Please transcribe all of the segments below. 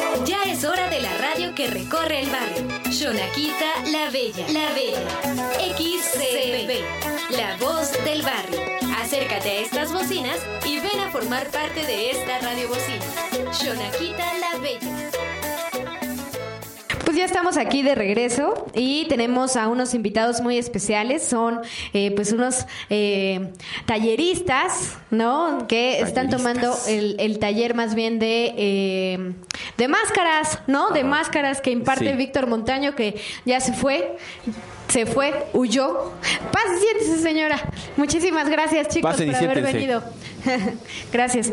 Ya es hora de la radio que recorre el barrio. Xonaquita la Bella. La Bella. XCB. La voz del barrio. Acércate a estas bocinas y ven a formar parte de esta radio bocina. Xonaquita la Bella. Pues ya estamos aquí de regreso y tenemos a unos invitados muy especiales. Son pues unos talleristas, ¿no? Que están tomando el taller más bien de máscaras, ¿no? De máscaras que imparte Víctor Montaño, que ya se fue, huyó. Pase, siéntese, señora. Muchísimas gracias, chicos, Pasen y por haber siéntense. venido. Gracias.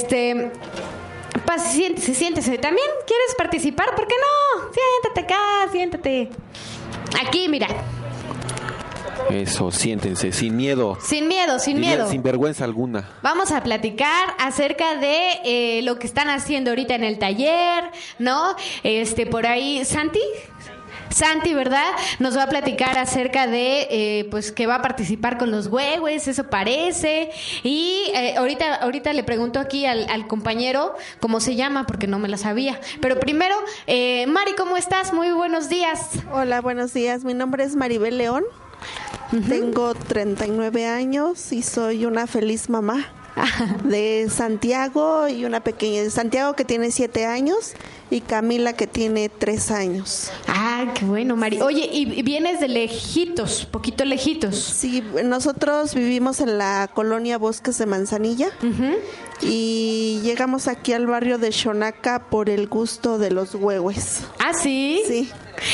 Pase, siéntese. ¿También quieres participar? ¿Por qué no? Siéntate acá, siéntate. Aquí, mira. Eso, siéntense, sin miedo. Sin miedo. Sin vergüenza alguna. Vamos a platicar acerca de lo que están haciendo ahorita en el taller, ¿no? Por ahí, Santi, ¿verdad? Nos va a platicar acerca de, pues, que va a participar con los huehues, eso parece. Y ahorita le pregunto aquí al compañero cómo se llama, porque no me la sabía. Pero primero, Mari, ¿cómo estás? Muy buenos días. Hola, buenos días. Mi nombre es Maribel León. Tengo 39 años y soy una feliz mamá de Santiago y una pequeña de Santiago que tiene 7 años y Camila que tiene 3 años. Ah, qué bueno, Mari. Oye, y vienes de lejitos, poquito lejitos. Sí, nosotros vivimos en la colonia Bosques de Manzanilla y llegamos aquí al barrio de Xonaca por el gusto de los huehues. ¿Ah, sí? Sí.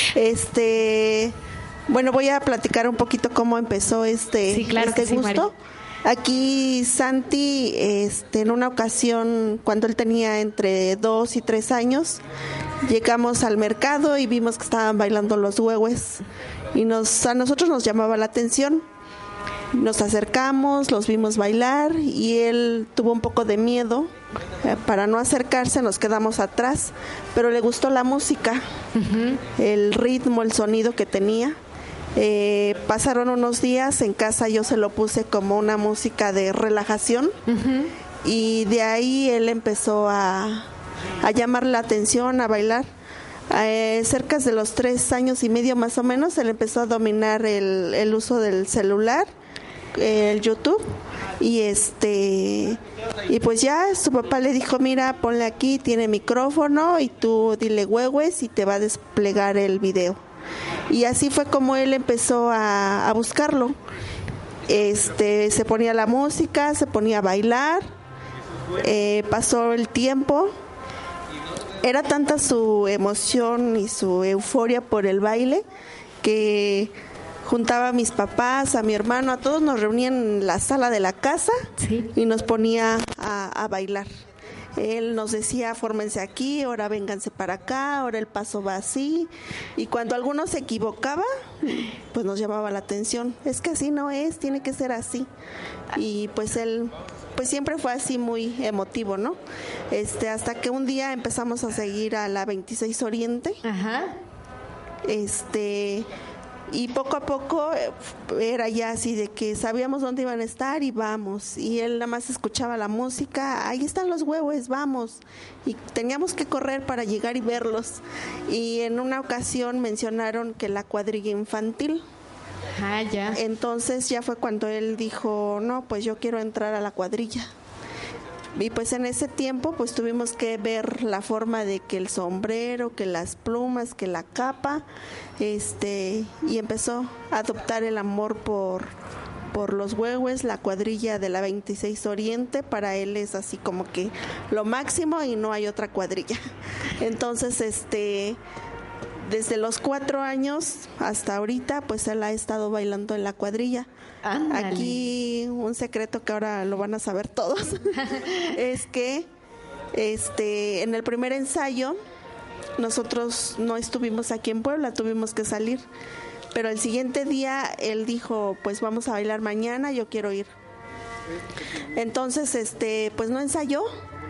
Bueno, voy a platicar un poquito cómo empezó Sí, claro que sí, gusto. Mari. Aquí Santi, en una ocasión, cuando él tenía entre 2 y 3 años, llegamos al mercado y vimos que estaban bailando los huehues y a nosotros nos llamaba la atención. Nos acercamos, los vimos bailar y él tuvo un poco de miedo. Para no acercarse nos quedamos atrás, pero le gustó la música, el ritmo, el sonido que tenía. Pasaron unos días, en casa yo se lo puse como una música de relajación y de ahí él empezó a llamar la atención, a bailar. Cerca de los 3 años y medio más o menos, él empezó a dominar el uso del celular, el YouTube y pues ya su papá le dijo, mira, ponle aquí, tiene micrófono y tú dile huehues y te va a desplegar el video. Y así fue como él empezó a buscarlo. Se ponía la música, se ponía a bailar, pasó el tiempo. Era tanta su emoción y su euforia por el baile que juntaba a mis papás, a mi hermano, a todos nos reunían en la sala de la casa y nos ponía a bailar. Él nos decía, fórmense aquí, ahora vénganse para acá, ahora el paso va así. Y cuando alguno se equivocaba, pues nos llamaba la atención. Es que así no es, tiene que ser así. Y pues él, pues siempre fue así muy emotivo, ¿no? Hasta que un día empezamos a seguir a la 26 Oriente. Y poco a poco era ya así de que sabíamos dónde iban a estar y vamos. Y él nada más escuchaba la música, ahí están los huevos, vamos. Y teníamos que correr para llegar y verlos. Y en una ocasión mencionaron que la cuadrilla infantil. Ya. Entonces ya fue cuando él dijo, no, pues yo quiero entrar a la cuadrilla. Y pues en ese tiempo pues tuvimos que ver la forma de que el sombrero, que las plumas, que la capa, y empezó a adoptar el amor por los huehues. La cuadrilla de la 26 Oriente para él es así como que lo máximo y no hay otra cuadrilla. Entonces desde los 4 años hasta ahorita pues él ha estado bailando en la cuadrilla. Ándale. Aquí un secreto que ahora lo van a saber todos es que en el primer ensayo nosotros no estuvimos aquí en Puebla, tuvimos que salir, pero el siguiente día él dijo, pues vamos a bailar mañana, yo quiero ir. Entonces pues no ensayó,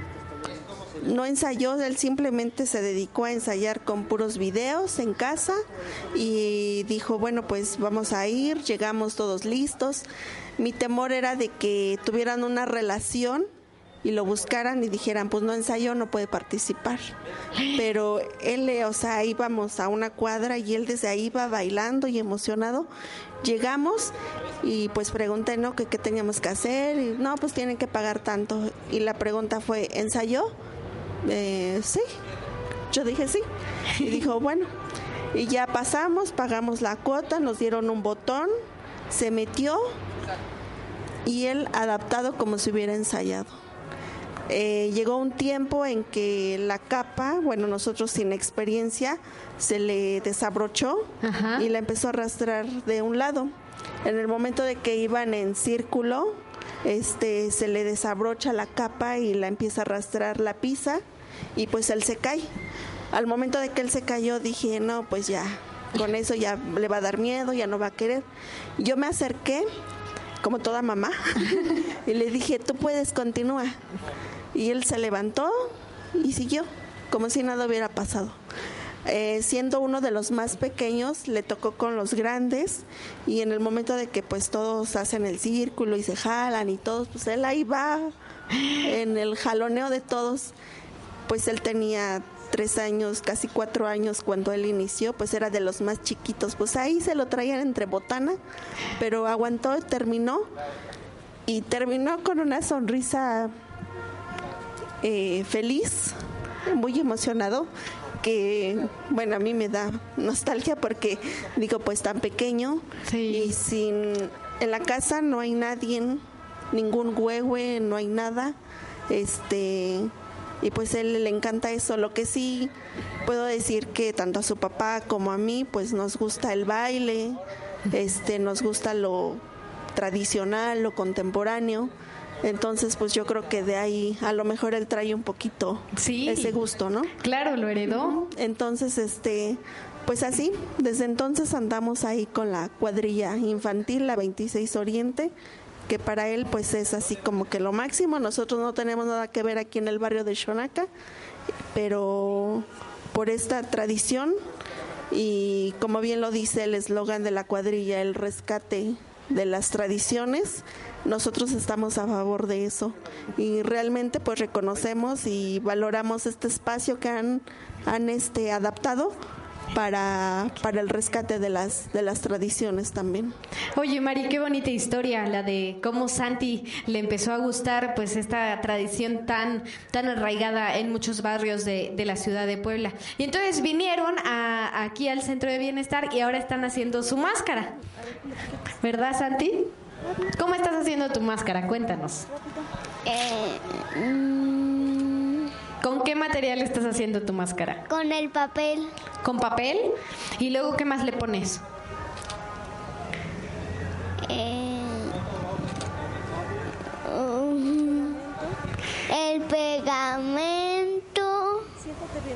él simplemente se dedicó a ensayar con puros videos en casa y dijo, bueno, pues vamos a ir, llegamos todos listos. Mi temor era de que tuvieran una relación y lo buscaran y dijeran, pues no ensayó, no puede participar. Pero él, o sea, íbamos a una cuadra y él desde ahí iba bailando y emocionado. Llegamos y pues pregunté, ¿no? ¿Qué teníamos que hacer? Y no, pues tienen que pagar tanto. Y la pregunta fue, ¿ensayó? Sí. Yo dije sí. Y dijo, bueno. Y ya pasamos, pagamos la cuota, nos dieron un botón, se metió y él adaptado como si hubiera ensayado. Llegó un tiempo en que la capa, bueno, nosotros sin experiencia, se le desabrochó. Ajá. Y la empezó a arrastrar de un lado. En el momento de que iban en círculo, se le desabrocha la capa y la empieza a arrastrar la pisa y pues él se cae. Al momento de que él se cayó dije, no, pues ya, con eso ya le va a dar miedo, ya no va a querer. Yo me acerqué, como toda mamá, y le dije, tú puedes, continúa. Y él se levantó y siguió, como si nada hubiera pasado. Siendo uno de los más pequeños, le tocó con los grandes, y en el momento de que pues todos hacen el círculo y se jalan y todos, pues él ahí va, en el jaloneo de todos. Pues él tenía 3 años, casi 4 años cuando él inició, pues era de los más chiquitos, pues ahí se lo traían entre botana, pero aguantó, terminó con una sonrisa feliz, muy emocionado, que bueno, a mí me da nostalgia porque digo, pues tan pequeño. Sí. Y en la casa no hay nadie, ningún güehue, no hay nada, y pues a él le encanta eso. Lo que sí puedo decir que tanto a su papá como a mí pues nos gusta el baile, nos gusta lo tradicional, lo contemporáneo. Entonces pues yo creo que de ahí a lo mejor él trae un poquito ese gusto, ¿no? Claro, lo heredó. Entonces pues así, desde entonces andamos ahí con la cuadrilla infantil, la 26 Oriente, que para él pues es así como que lo máximo. Nosotros no tenemos nada que ver aquí en el barrio de Xonaca, pero por esta tradición y como bien lo dice el eslogan de la cuadrilla, el rescate de las tradiciones, nosotros estamos a favor de eso y realmente pues reconocemos y valoramos este espacio que han adaptado para el rescate de las tradiciones también. Oye, Mari, qué bonita historia la de cómo Santi le empezó a gustar pues esta tradición tan arraigada en muchos barrios de la ciudad de Puebla. Y entonces vinieron aquí al Centro de Bienestar y ahora están haciendo su máscara. ¿Verdad, Santi? ¿Cómo estás haciendo tu máscara? Cuéntanos. ¿Con qué material estás haciendo tu máscara? Con el papel. ¿Con papel? ¿Y luego qué más le pones? El pegamento. Siéntate bien.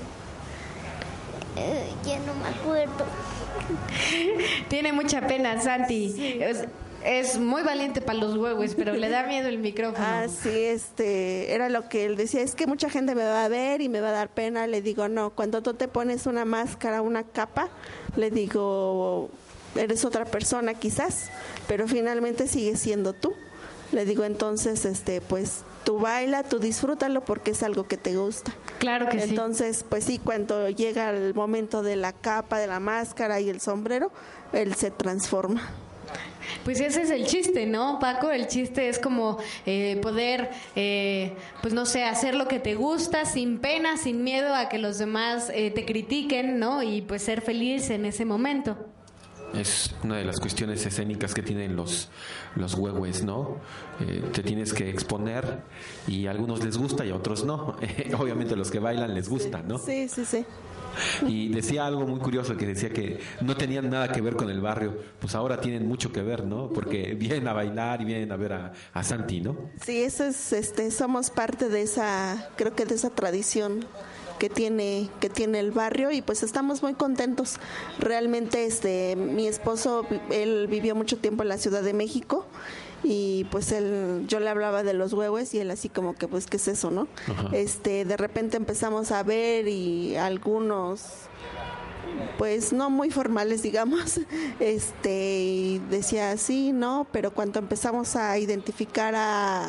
Ya no me acuerdo. Tiene mucha pena, Santi. Sí. Es muy valiente para los huevos, pero le da miedo el micrófono. Sí, era lo que él decía, es que mucha gente me va a ver y me va a dar pena. Le digo, no, cuando tú te pones una máscara, una capa, le digo, eres otra persona quizás, pero finalmente sigues siendo tú. Le digo, entonces, pues tú baila, tú disfrútalo porque es algo que te gusta. Claro que sí. Entonces, pues sí, cuando llega el momento de la capa, de la máscara y el sombrero, él se transforma. Pues ese es el chiste, ¿no, Paco? El chiste es como poder, pues no sé, hacer lo que te gusta sin pena, sin miedo a que los demás te critiquen, ¿no? Y pues ser feliz en ese momento. Es una de las cuestiones escénicas que tienen los huehues, ¿no? Te tienes que exponer y a algunos les gusta y a otros no. Obviamente los que bailan les gusta, ¿no? Sí, sí, sí. Y decía algo muy curioso, que decía que no tenían nada que ver con el barrio, pues ahora tienen mucho que ver, ¿no? Porque vienen a bailar y vienen a ver a Santi, ¿no? Sí, eso es, somos parte de esa, creo que de esa tradición que tiene el barrio y pues estamos muy contentos. Realmente mi esposo, él vivió mucho tiempo en la Ciudad de México y pues yo le hablaba de los huehues y él así como que pues qué es eso, ¿no? Ajá. De repente empezamos a ver y algunos pues no muy formales, digamos, y decía sí, no, pero cuando empezamos a identificar a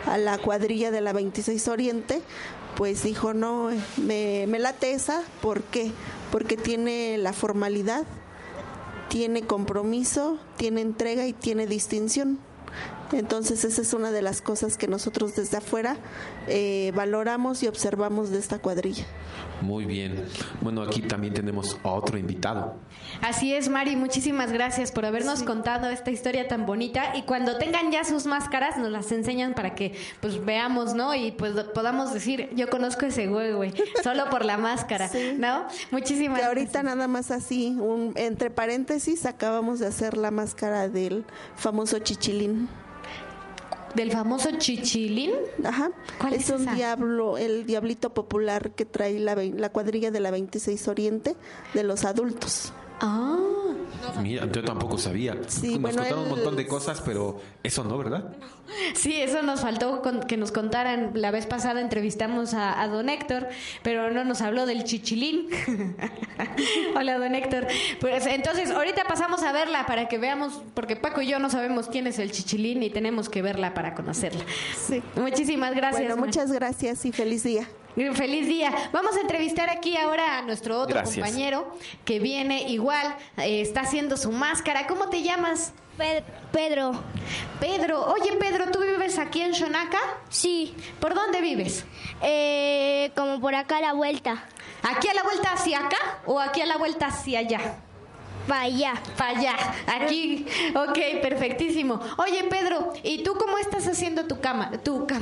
a la cuadrilla de la 26 Oriente, pues dijo, no, me late esa. ¿Por qué? Porque tiene la formalidad, tiene compromiso, tiene entrega y tiene distinción. Entonces esa es una de las cosas que nosotros desde afuera valoramos y observamos de esta cuadrilla. Muy bien. Bueno, aquí también tenemos a otro invitado. Así es, Mari, muchísimas gracias por habernos contado esta historia tan bonita, y cuando tengan ya sus máscaras nos las enseñan para que pues veamos, ¿no? Y pues podamos decir, yo conozco ese güey, solo por la máscara, sí. ¿No? Muchísimas gracias. Ahorita gracias. Nada más así, entre paréntesis, acabamos de hacer la máscara del famoso chichilín. ¿Del famoso chichilín? Ajá. ¿Cuál es un esa? diablo, el diablito popular que trae la cuadrilla de la 26 Oriente de los adultos. Ah. Mira, yo tampoco sabía. Sí, nos contaron un montón de cosas, pero eso no, ¿verdad? Sí, eso nos faltó que nos contaran. La vez pasada entrevistamos a don Héctor, pero no nos habló del chichilín. Hola, don Héctor. Pues entonces, ahorita pasamos a verla para que veamos, porque Paco y yo no sabemos quién es el chichilín y tenemos que verla para conocerla. Sí. Muchísimas gracias. Bueno, muchas gracias y feliz día. Feliz día. Vamos a entrevistar aquí ahora a nuestro otro compañero que viene igual, está haciendo su máscara. ¿Cómo te llamas? Pedro. Pedro. Oye, Pedro, ¿tú vives aquí en Xonaca? Sí. ¿Por dónde vives? Como por acá a la vuelta. ¿Aquí a la vuelta hacia acá o aquí a la vuelta hacia allá? Para allá. Para allá, aquí. Ok, perfectísimo. Oye, Pedro, ¿y tú cómo estás haciendo tu cámara?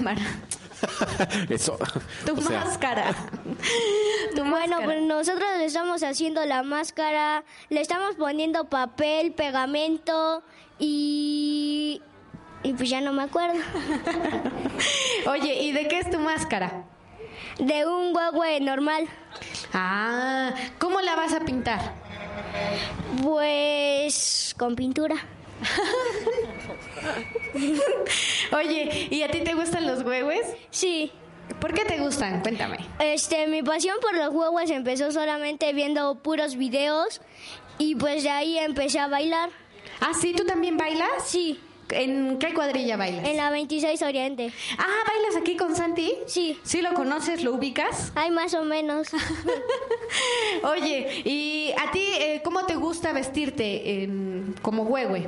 Eso. Tu máscara. Bueno, pues nosotros le estamos haciendo la máscara, le estamos poniendo papel, pegamento y pues ya no me acuerdo. Oye, ¿y de qué es tu máscara? De un huehue normal. Ah, ¿cómo la vas a pintar? Pues con pintura. Oye, ¿y a ti te gustan los huehues? Sí. ¿Por qué te gustan? Cuéntame. Mi pasión por los huehues empezó solamente viendo puros videos y pues de ahí empecé a bailar. ¿Ah, sí? ¿Tú también bailas? Sí. ¿En qué cuadrilla bailas? En la 26 Oriente. Ah, ¿bailas aquí con Santi? Sí. ¿Sí lo conoces? ¿Lo ubicas? Ay, más o menos. Oye, ¿y a ti cómo te gusta vestirte como huehue?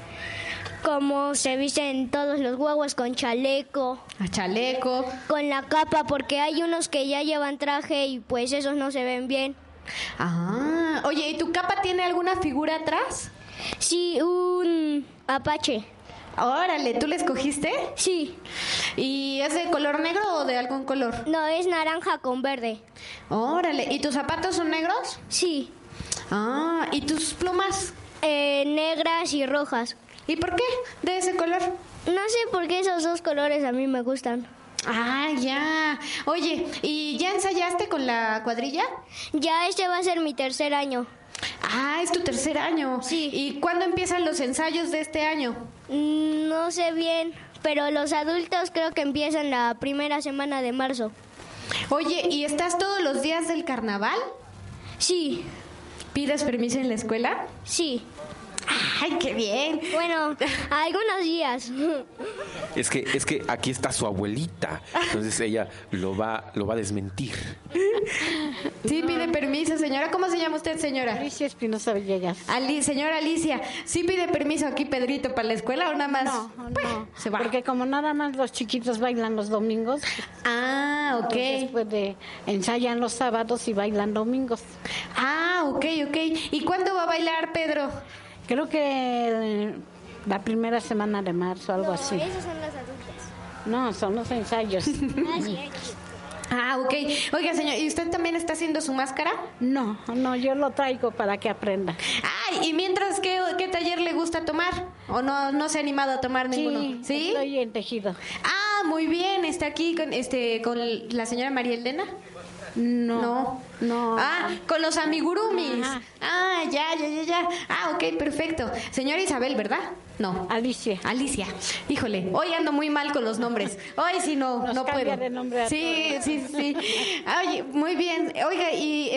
Como se visten todos los huehues, con chaleco. A chaleco. Con la capa, porque hay unos que ya llevan traje y pues esos no se ven bien. Ah, oye, ¿y tu capa tiene alguna figura atrás? Sí, un apache. Órale, ¿tú le escogiste? Sí. ¿Y es de color negro o de algún color? No, es naranja con verde. Órale, ¿y tus zapatos son negros? Sí. Ah, ¿y tus plumas? Negras y rojas. ¿Y por qué de ese color? No sé por qué esos dos colores a mí me gustan. Ah, ya. Oye, ¿y ya ensayaste con la cuadrilla? Ya va a ser mi 3er año. Ah, es tu 3er año. Sí. ¿Y cuándo empiezan los ensayos de este año? No sé bien, pero los adultos creo que empiezan la primera semana de marzo. Oye, ¿y estás todos los días del carnaval? Sí. ¿Pides permiso en la escuela? Sí. ¡Ay, qué bien! Bueno, algunos días. Es que aquí está su abuelita, entonces ella lo va a desmentir. Sí, pide permiso, señora. ¿Cómo se llama usted, señora? Alicia Espinosa Villegas. Señora Alicia, ¿sí pide permiso aquí Pedrito para la escuela o nada más? No, se va. porque como nada más los chiquitos bailan los domingos, Ah, ok. entonces ensayan los sábados y bailan domingos. Ah, ok. ¿Y cuándo va a bailar Pedro? Creo que la primera semana de marzo, algo así. Esos son los adultos. No, son los ensayos. Ah, ok. Oiga, señor, ¿y usted también está haciendo su máscara? No, yo lo traigo para que aprenda. Ay, y mientras, ¿qué taller le gusta tomar? ¿O no se ha animado a tomar ninguno? Sí, estoy en tejido. Ah, muy bien. ¿Está aquí con la señora María Elena? No. Ah, con los amigurumis. Ajá. Ah, ya. Ah, ok, perfecto. Señora Isabel, ¿verdad? No. Alicia. Híjole, hoy ando muy mal con los nombres. Hoy sí no cambia puedo. de nombre a Sí. Oye, muy bien. Oiga, y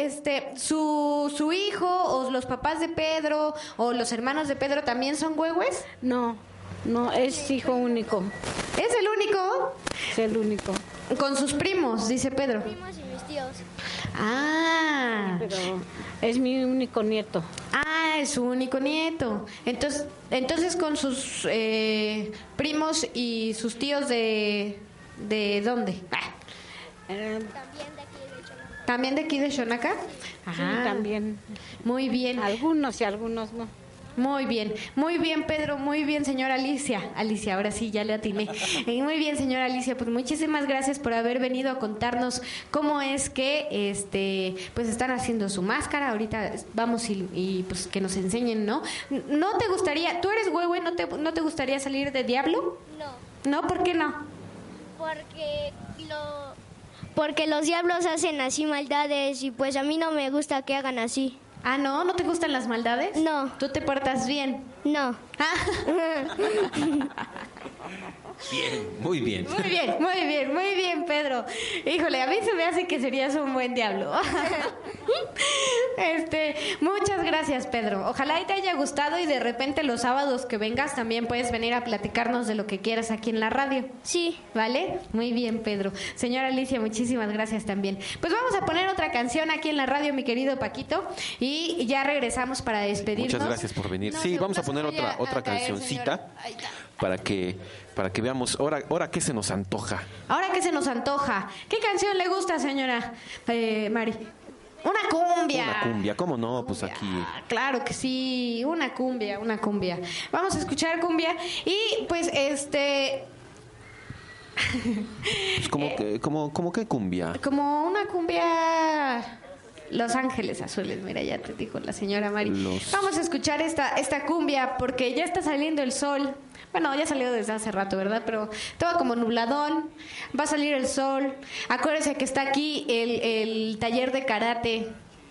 su hijo o los papás de Pedro o los hermanos de Pedro también son huehues? No. No, es hijo único. ¿Es el único? Es el único. Con sus primos, dice Pedro. Primos y mis tíos. Ah. Pero es mi único nieto. Ah, es su único nieto. Entonces con sus primos y sus tíos ¿de dónde? ¿También de aquí de Xonaca? Sí, también. Muy bien. Algunos y algunos no. Muy bien, Pedro, muy bien, señora Alicia. Alicia, ahora sí, ya le atiné. Muy bien, señora Alicia, pues muchísimas gracias por haber venido a contarnos cómo es que pues están haciendo su máscara. Ahorita vamos y pues que nos enseñen, ¿no? ¿No te gustaría, tú eres huehue, no te gustaría salir de diablo? No. ¿No? ¿Por qué no? Porque los diablos hacen así maldades y pues a mí no me gusta que hagan así. Ah, ¿no? ¿No te gustan las maldades? No. ¿Tú te portas bien? No. Bien, muy bien. Muy bien, Pedro. Híjole, a mí se me hace que serías un buen diablo. Muchas gracias, Pedro. Ojalá y te haya gustado y de repente los sábados que vengas también puedes venir a platicarnos de lo que quieras aquí en la radio. Sí. ¿Vale? Muy bien, Pedro. Señora Alicia, muchísimas gracias también. Pues vamos a poner otra canción aquí en la radio, mi querido Paquito, y ya regresamos para despedirnos. Muchas gracias por venir. Sí, vamos a poner otra cancioncita para que veamos ahora qué se nos antoja. Ahora qué se nos antoja. ¿Qué canción le gusta, señora Mari? Una cumbia. Una cumbia, ¿cómo no? Pues aquí. Claro que sí, una cumbia. Vamos a escuchar cumbia y pues pues como qué cumbia. Como una cumbia Los Ángeles Azules, mira, ya te dijo la señora Mari. Vamos a escuchar esta cumbia porque ya está saliendo el sol. Bueno, ya salió desde hace rato, ¿verdad? Pero todo como nubladón, va a salir el sol. Acuérdense que está aquí el taller de karate.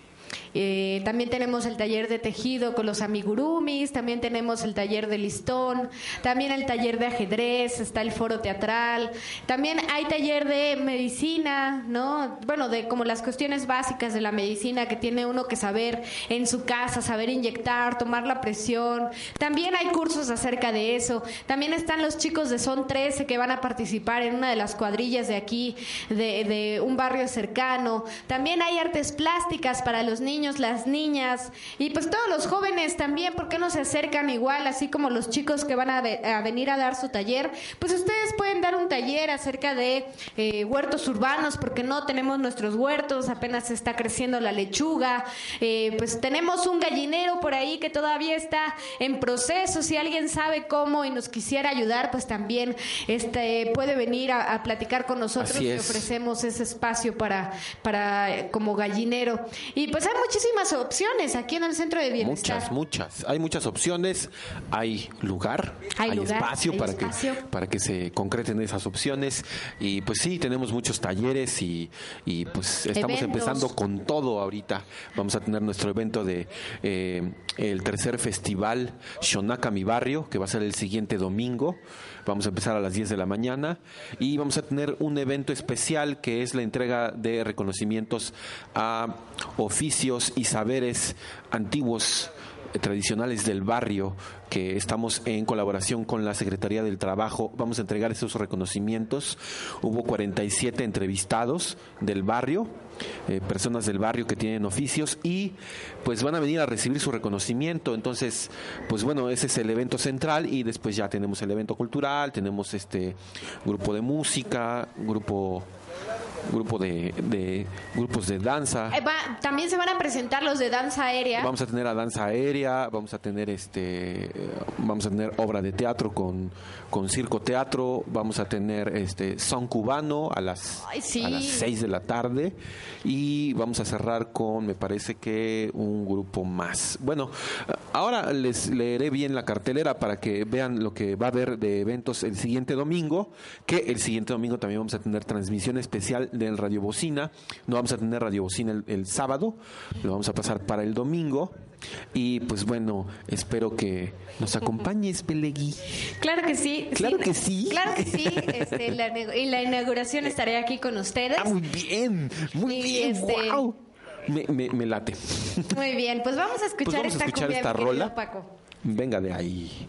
También tenemos el taller de tejido con los amigurumis, también tenemos el taller de listón, también el taller de ajedrez, está el foro teatral, también hay taller de medicina, ¿no? Bueno, de como las cuestiones básicas de la medicina que tiene uno que saber en su casa, saber inyectar, tomar la presión. También hay cursos acerca de eso. También están los chicos de Son 13 que van a participar en una de las cuadrillas de aquí, de un barrio cercano. También hay artes plásticas para los niños, las niñas y pues todos los jóvenes también. ¿Por qué no se acercan igual, así como los chicos que van a venir a dar su taller? Pues ustedes pueden dar un taller acerca de huertos urbanos, porque no tenemos nuestros huertos, apenas está creciendo la lechuga, pues tenemos un gallinero por ahí que todavía está en proceso. Si alguien sabe cómo y nos quisiera ayudar, pues también puede venir a platicar con nosotros, que ofrecemos ese espacio para como gallinero. Y pues hay muchísimas opciones aquí en el Centro de Bienestar. Muchas. Hay muchas opciones, hay lugar, hay espacio para que se concreten esas opciones. Y pues sí, tenemos muchos talleres y pues estamos empezando con todo ahorita. Vamos a tener nuestro evento de el tercer festival Xonaca Mi Barrio, que va a ser el siguiente domingo. Vamos a empezar a las 10 de la mañana y vamos a tener un evento especial que es la entrega de reconocimientos a oficios y saberes antiguos tradicionales del barrio, que estamos en colaboración con la Secretaría del Trabajo. Vamos a entregar esos reconocimientos. Hubo 47 entrevistados del barrio, personas del barrio que tienen oficios y pues van a venir a recibir su reconocimiento. Entonces, pues bueno, ese es el evento central y después ya tenemos el evento cultural, tenemos grupo de música, grupos de danza. También se van a presentar los de danza aérea. Vamos a tener a danza aérea, vamos a tener obra de teatro con circo teatro, vamos a tener son cubano a las 6 de la tarde y vamos a cerrar con, me parece que un grupo más. Bueno, ahora les leeré bien la cartelera para que vean lo que va a haber de eventos el siguiente domingo, que el siguiente domingo también vamos a tener transmisión especial del Radio Bocina. No vamos a tener Radio Bocina el sábado, lo vamos a pasar para el domingo. Y pues bueno, espero que nos acompañes, Belegui. Claro que sí. Claro que sí. Claro que sí. En la inauguración estaré aquí con ustedes. Muy bien. Wow. Me late. Muy bien, pues vamos a escuchar esta cumbia, esta rola. Paco. Venga de ahí.